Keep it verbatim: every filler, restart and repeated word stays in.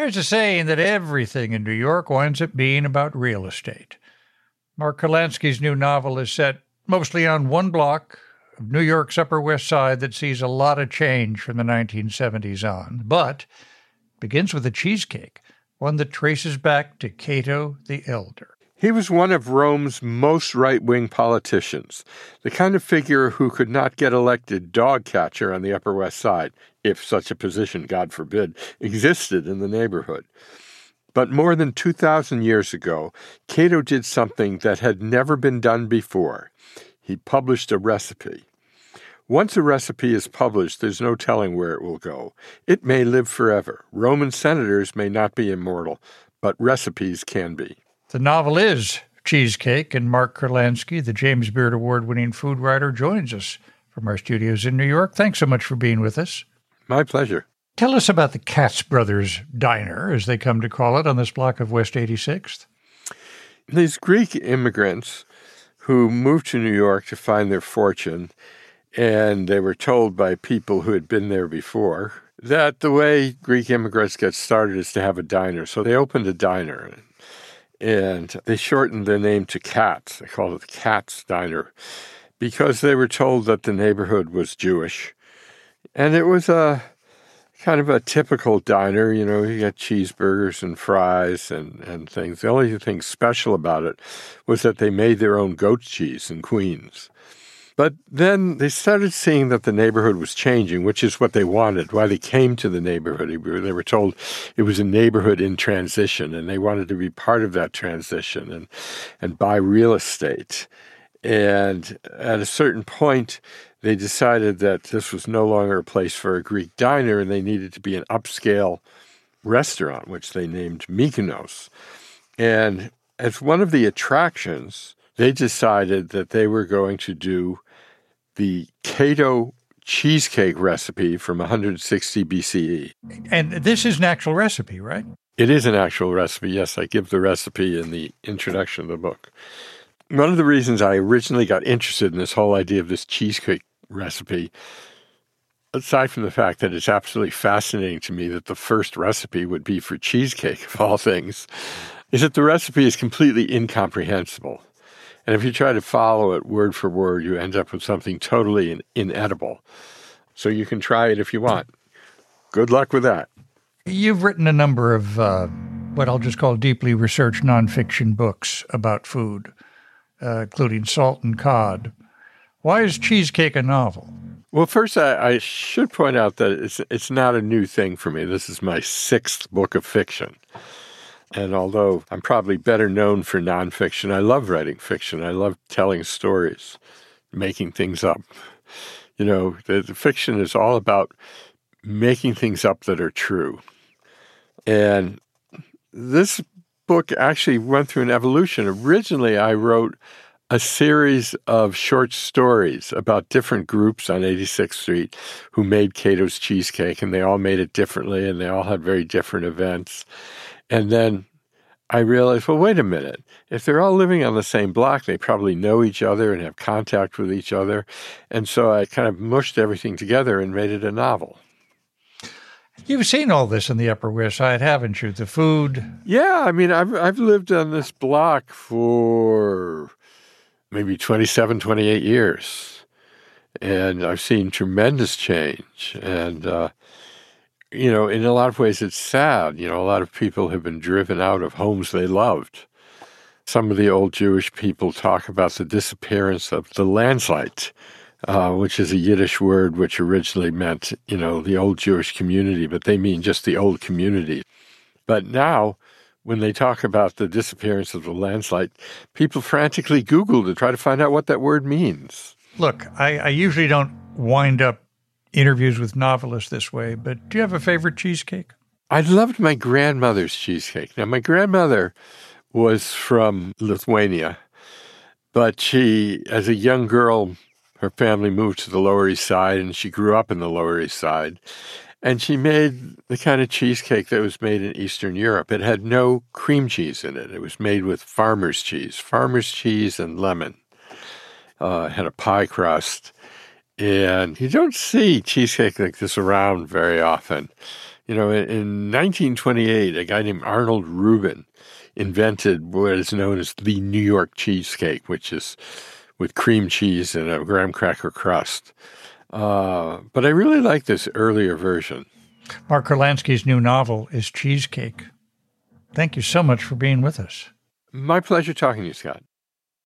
There's a saying that everything in New York winds up being about real estate. Mark Kurlansky's new novel is set mostly on one block of New York's Upper West Side that sees a lot of change from the nineteen seventies on, but begins with a cheesecake, one that traces back to Cato the Elder. He was one of Rome's most right-wing politicians, the kind of figure who could not get elected dog catcher on the Upper West Side, if such a position, God forbid, existed in the neighborhood. But more than two thousand years ago, Cato did something that had never been done before. He published a recipe. Once a recipe is published, there's no telling where it will go. It may live forever. Roman senators may not be immortal, but recipes can be. The novel is Cheesecake, and Mark Kurlansky, the James Beard Award-winning food writer, joins us from our studios in New York. Thanks so much for being with us. My pleasure. Tell us about the Katz Brothers Diner, as they come to call it, on this block of West eighty-sixth. These Greek immigrants who moved to New York to find their fortune, and they were told by people who had been there before that the way Greek immigrants get started is to have a diner. So they opened a diner. And they shortened their name to Katz. They called it the Katz Diner because they were told that the neighborhood was Jewish. And it was a kind of a typical diner. You know, you got cheeseburgers and fries and, and things. The only thing special about it was that they made their own goat cheese in Queens. But then they started seeing that the neighborhood was changing, which is what they wanted, why they came to the neighborhood. They were told it was a neighborhood in transition, and they wanted to be part of that transition and, and buy real estate. And at a certain point, they decided that this was no longer a place for a Greek diner, and they needed to be an upscale restaurant, which they named Mykonos. And as one of the attractions, they decided that they were going to do the Cato cheesecake recipe from one hundred sixty B C E. And this is an actual recipe, right? It is an actual recipe, yes. I give the recipe in the introduction of the book. One of the reasons I originally got interested in this whole idea of this cheesecake recipe, aside from the fact that it's absolutely fascinating to me that the first recipe would be for cheesecake, of all things, is that the recipe is completely incomprehensible. And if you try to follow it word for word, you end up with something totally in- inedible. So you can try it if you want. Good luck with that. You've written a number of uh, what I'll just call deeply researched nonfiction books about food, uh, including Salt and Cod. Why is cheesecake a novel? Well, first, I, I should point out that it's it's not a new thing for me. This is my sixth book of fiction. And although I'm probably better known for nonfiction, I love writing fiction. I love telling stories, making things up. You know, the, the fiction is all about making things up that are true. And this book actually went through an evolution. Originally, I wrote a series of short stories about different groups on eighty-sixth Street who made Cato's cheesecake, and they all made it differently, and they all had very different events. And then I realized, well, wait a minute. If they're all living on the same block, they probably know each other and have contact with each other. And so I kind of mushed everything together and made it a novel. You've seen all this in the Upper West Side, haven't you? The food. Yeah, I mean, I've I've lived on this block for maybe twenty-seven, twenty-eight years. And I've seen tremendous change. And, uh, you know, in a lot of ways, it's sad. You know, a lot of people have been driven out of homes they loved. Some of the old Jewish people talk about the disappearance of the Landsleute, uh, which is a Yiddish word which originally meant, you know, the old Jewish community, but they mean just the old community. But now, when they talk about the disappearance of the Landsleute, people frantically Google to try to find out what that word means. Look, I, I usually don't wind up interviews with novelists this way, but do you have a favorite cheesecake? I loved my grandmother's cheesecake. Now, my grandmother was from Lithuania, but she, as a young girl, her family moved to the Lower East Side, and she grew up in the Lower East Side. And she made the kind of cheesecake that was made in Eastern Europe. It had no cream cheese in it. It was made with farmer's cheese, farmer's cheese and lemon. Uh, it had a pie crust. And you don't see cheesecake like this around very often. You know, in, in nineteen twenty-eight, a guy named Arnold Rubin invented what is known as the New York cheesecake, which is with cream cheese and a graham cracker crust. Uh, but I really like this earlier version. Mark Kurlansky's new novel is Cheesecake. Thank you so much for being with us. My pleasure talking to you, Scott.